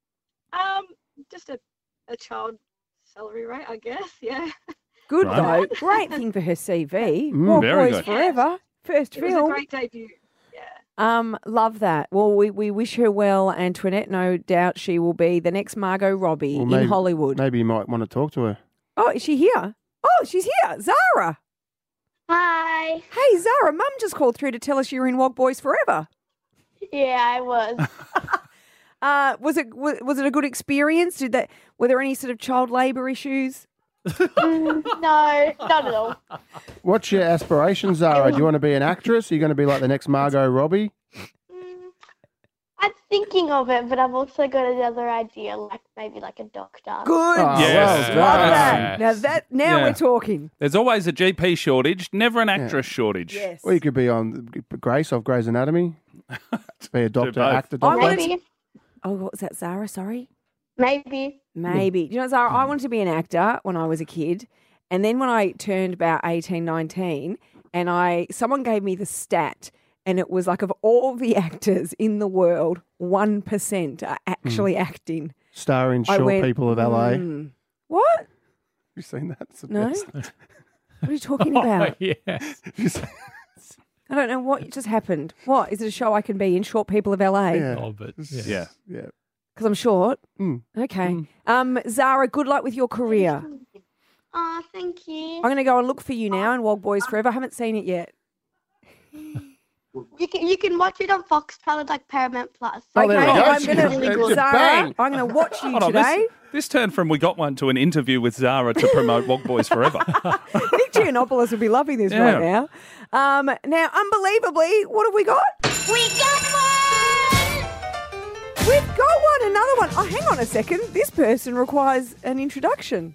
Just a child salary rate, I guess. Yeah. Good, Right. though. Great thing for her CV. Mm, Walk very Boys good. Forever. First It was film. a great debut. Love that. Well, we wish her well, Antoinette. No doubt she will be the next Margot Robbie Well, in Hollywood. Maybe you might want to talk to her. Oh, is she here? Oh, she's here. Zara. Hi. Hey, Zara, Mum just called through to tell us you're in Walk Boys Forever. Yeah, I was. Was it a good experience? Were there any sort of child labour issues? No, not at all. What's your aspirations, Zara? Do you want to be an actress? Are you going to be like the next Margot Robbie? I'm thinking of it, but I've also got another idea, like maybe like a doctor. Good. Yes. Love that. Now Yeah. we're talking. There's always a GP shortage, never an actress shortage. Yes. Well, you could be on Grace off Grey's Anatomy. Be a doctor, both. actor, doctor. Maybe. Oh, what was that, Zara? Sorry? Maybe. Maybe. Do you know, Zara, I wanted to be an actor when I was a kid. And then when I turned about 18, 19, and someone gave me the stat, and it was like of all the actors in the world, 1% are actually acting. Starring I Short went, People of LA. What? You seen that? It's the No? best. What are you talking about? yes. I don't know what just happened. What? Is it a show I can be in, Short People of LA? Yeah. Oh, but Yeah. Yeah. Because I'm short? Mm. Okay. Zara, good luck with your career. Oh, thank you. I'm going to go and look for you now in Wog Boys Forever. I haven't seen it yet. You can watch it on Foxtel, like Paramount Plus. Oh, there we go. I'm going Really to, good. Zara, Bang. I'm going to watch you Hold on, today. this turned from We Got One to an interview with Zara to promote Wog Boys Forever. Nick Giannopoulos would be loving this right now. Now, unbelievably, what have we got? We got one! We've got one, another one. Oh, hang on a second. This person requires an introduction.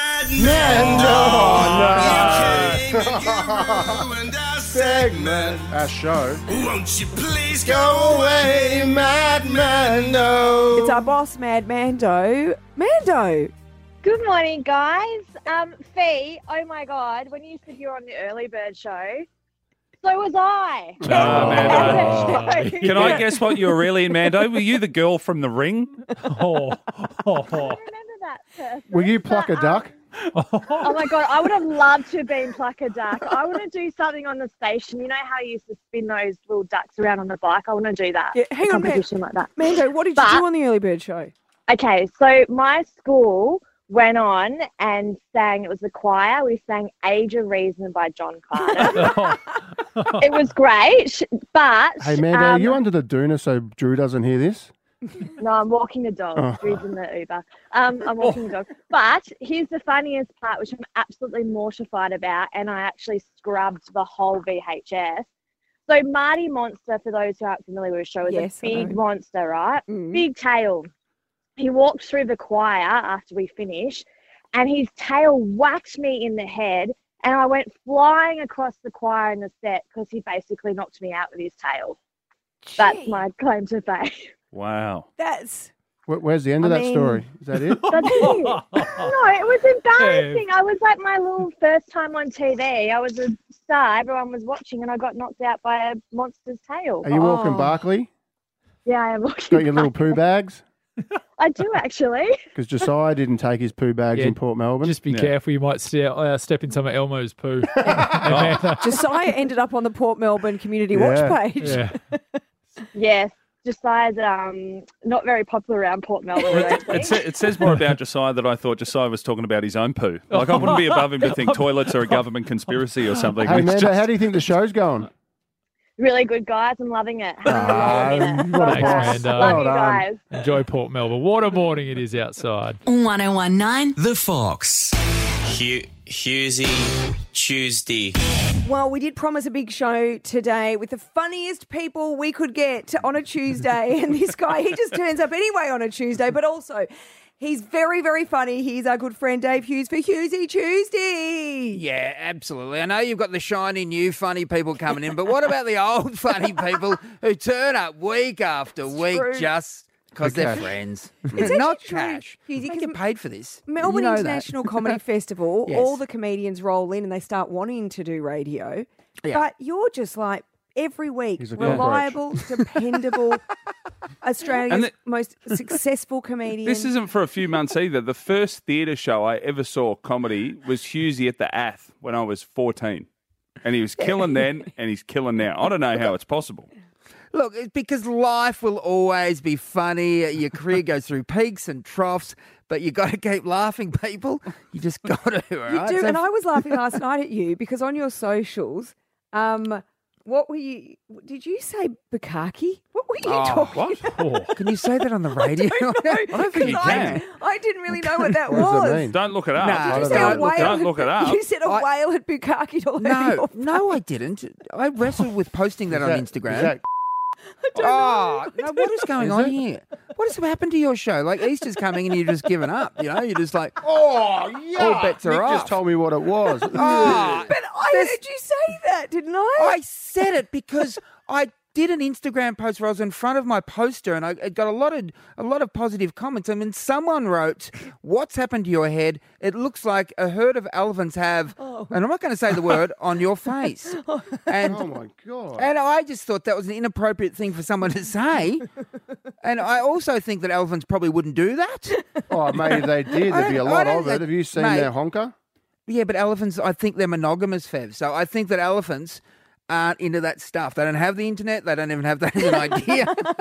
Segment. Our show. Won't you please Go away, Mad Mando. It's our boss, Mad Mando. Mando. Good morning, guys. Fee, oh my God, when you said you were on the Early Bird show, so was I. Mando. Can I guess what you were really in, Mando? Were you the girl from The Ring? I remember that person. Will you pluck a duck? Oh my God, I would have loved to have been Pluck a Duck. I want to do something on the station. You know how you used to spin those little ducks around on the bike? I want to do that. Yeah, hang a on, competition like that. Mando, what did you do on the Early Bird show? Okay, so my school went on and sang, it was the choir, we sang Age of Reason by John Carter. It was great, but... Hey, Mando, are you under the doona so Drew doesn't hear this? No, I'm walking the dog. Oh. Drew's in the Uber. I'm walking the dog. But here's the funniest part, which I'm absolutely mortified about, and I actually scrubbed the whole VHS. So Marty Monster, for those who aren't familiar with the show, is Yes, a I big know. monster, right? Mm. Big tail. He walked through the choir after we finished, and his tail whacked me in the head, and I went flying across the choir in the set because he basically knocked me out with his tail. That's my claim to fame. Wow. That's... Where's the end of that story? Is that it? That's it. No, it was embarrassing. I was like my little first time on TV. I was a star. Everyone was watching, and I got knocked out by a monster's tail. Are you walking Barkley? Yeah, I am walking. Got your little poo bags? I do actually. Because Josiah didn't take his poo bags in Port Melbourne. Just be careful. You might step in some of Elmo's poo. Josiah ended up on the Port Melbourne Community Watch page. Yeah. Yes, Josiah's not very popular around Port Melbourne. I don't think. It says more about Josiah that I thought Josiah was talking about his own poo. Like, I wouldn't be above him to think toilets are a government conspiracy or something. Hey, It's Mando, just- how do you think the show's going? Really good, guys. I'm loving it. What a Thanks, boss. Mando. Love you guys. Enjoy Port Melbourne. What a morning it is outside. 1019 The Fox. Hughesy Tuesday. Well, we did promise a big show today with the funniest people we could get on a Tuesday. And this guy, he just turns up anyway on a Tuesday, but also he's very, very funny. He's our good friend Dave Hughes for Hughesy Tuesday. Yeah, absolutely. I know you've got the shiny new funny people coming in, but what about the old funny people who turn up week after week true. just because they're Okay. friends? It's Not actually true, cash. Hughesy, They get paid for this. Melbourne You know that. International Comedy Festival, Yes. all the comedians roll in and they start wanting to do radio. Yeah. But you're just like every week, He's a cockroach. reliable, dependable, Australia's And most successful comedian. This isn't for a few months either. The first theatre show I ever saw comedy was Hughesy at the Ath when I was 14. And he was killing then and he's killing now. I don't know how it's possible. Look, it's because life will always be funny. Your career goes through peaks and troughs, but you got to keep laughing, people. You just got to, all You right? do, So and I was laughing last night at you because on your socials, what were you? Did you say bukkake? What were you talking about? Can you say that on the radio? I don't think you can. I didn't really know what that What does was. that mean? Don't look it up. No, Did you say a whale? Don't look it up. You said a whale had bukkake all over your No, I didn't. I wrestled with posting that on Instagram. Oh, no, what is going on here? What has happened to your show? Like, Easter's coming and you've just given up, you know? You're just like, oh, yeah. all bets are Nick off. just told me what it was. But I heard you say that, didn't I? I said it because I did an Instagram post where I was in front of my poster and I got a lot of positive comments. I mean, someone wrote, "What's happened to your head? It looks like a herd of elephants have," and I'm not going to say the word, "on your face." And, oh my God. And I just thought that was an inappropriate thing for someone to say. And I also think that elephants probably wouldn't do that. Oh, maybe they did. There'd be a lot of it. Have you seen their honker? Yeah, but elephants, I think they're monogamous, Fev. So I think that elephants aren't into that stuff. They don't have the internet. They don't even have that as an idea.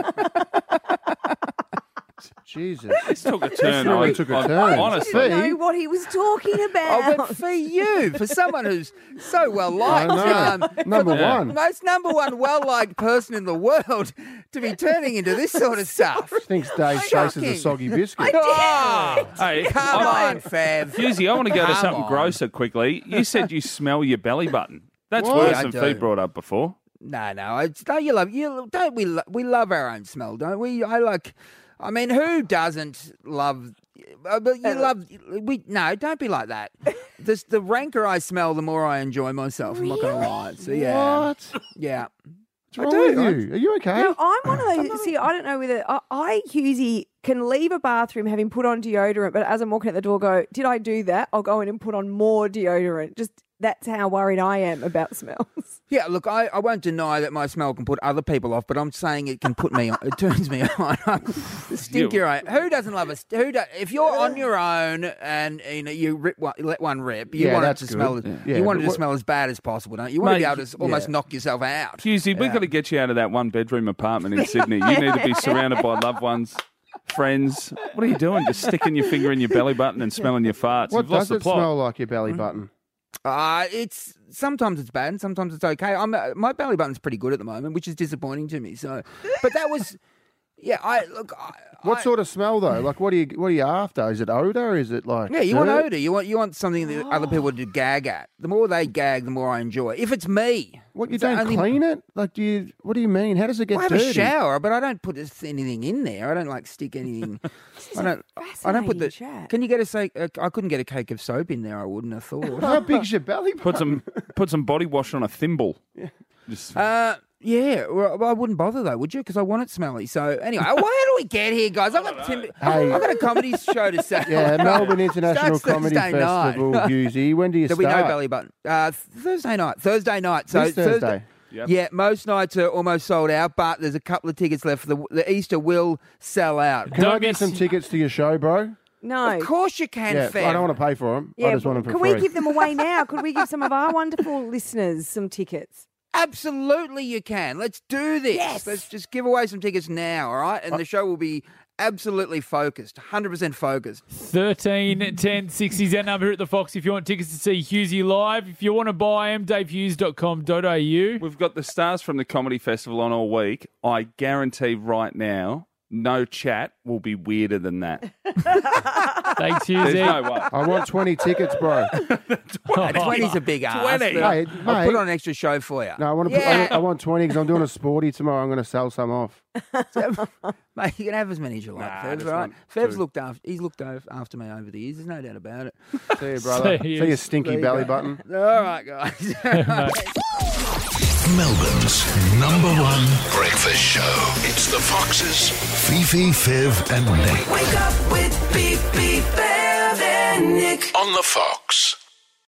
Jesus. This took a turn. Honestly. I didn't know what he was talking about. Oh, but for you, for someone who's so well-liked. I know. Number one. Most number one well-liked person in the world to be turning into this sort of stuff. Thinks Dave Chase is a soggy biscuit. Oh, Hey, come on, Fav. Husey, I want to go to Come something on. grosser quickly. You said you smell your belly button. That's What? worse Yeah, I than do. Fee brought up before. No. We love our own smell, don't we? I mean, who doesn't love? But you love. Don't be like that. The ranker I smell, the more I enjoy myself. I'm not going to lie. So yeah, What? yeah. What's wrong with you? Are you okay? No, I'm one of those. See, I don't know whether Husey can leave a bathroom having put on deodorant, but as I'm walking out the door, go, did I do that? I'll go in and put on more deodorant. Just that's how worried I am about smells. Yeah, look, I won't deny that my smell can put other people off, but I'm saying it can put me on. It turns me on. The stinkier I. Who doesn't love a? If you're on your own and you let one rip, you want it to smell. Yeah, you want it to but smell as bad as possible, don't you? You want to be able to almost knock yourself out. Husey, we've got to get you out of that one-bedroom apartment in Sydney. You need to be surrounded by loved ones, friends. What are you doing? Just sticking your finger in your belly button and smelling your farts. What You've lost does the it plot. smell like, your belly button? It's sometimes it's bad and sometimes it's okay. My belly button's pretty good at the moment, which is disappointing to me. So, but that was, yeah. What sort of smell though? Like, what are you after? Is it odor? Is it like? Yeah, you want dirt? odor. You want something that other people would gag at. The more they gag, the more I enjoy. If it's me, What, you it's don't only- clean it? Like, what do you mean? How does it get I have dirty? a shower, but I don't put anything in there. I don't like stick anything. I don't put the. chat. Can you get I couldn't get a cake of soap in there. I wouldn't have thought. How big's your belly button? Put some body wash on a thimble. Just Yeah, well, I wouldn't bother though, would you? Because I want it smelly. So anyway, why do we get here, guys? I've got a comedy show to say. Yeah, Melbourne International Starts Comedy Thursday night. Festival, Husey. When do you There'll start? be no belly button. Thursday night. So This Thursday. Yep. Yeah, most nights are almost sold out, but there's a couple of tickets left. The Easter will sell out. Can I get some tickets to your show, bro? No. Of course you can, Yeah, Fev. I don't want to pay for them. I just want them for can free. we give them away now? Could we give some of our wonderful listeners some tickets? Absolutely you can. Let's do this. Yes. Let's just give away some tickets now, all right? And the show will be absolutely focused, 100% focused. 13 10 60 is that number here at the Fox if you want tickets to see Husey live. If you want to buy them, davehughes.com.au. We've got the stars from the Comedy Festival on all week. I guarantee right now, no chat will be weirder than that. Thanks, There's Husey. no way. I want 20 tickets, bro. 20's a big ask. 20. but Hey, I'll mate. put on an extra show for you. No, I want to. Yeah. I want 20 because I'm doing a sporty tomorrow. I'm going to sell some off. Mate, you can have as many as you like, Nah, I Fev's, just all right? want Fev's two. looked after. He's looked after me over the years. There's no doubt about it. See you, brother. See you. See your stinky There you belly go. button. All right, guys. Melbourne's #1 breakfast show. It's the Foxes. Fifi, Fev, and Nick. Wake up with Beep Beep Bev and Nick. On the Fox.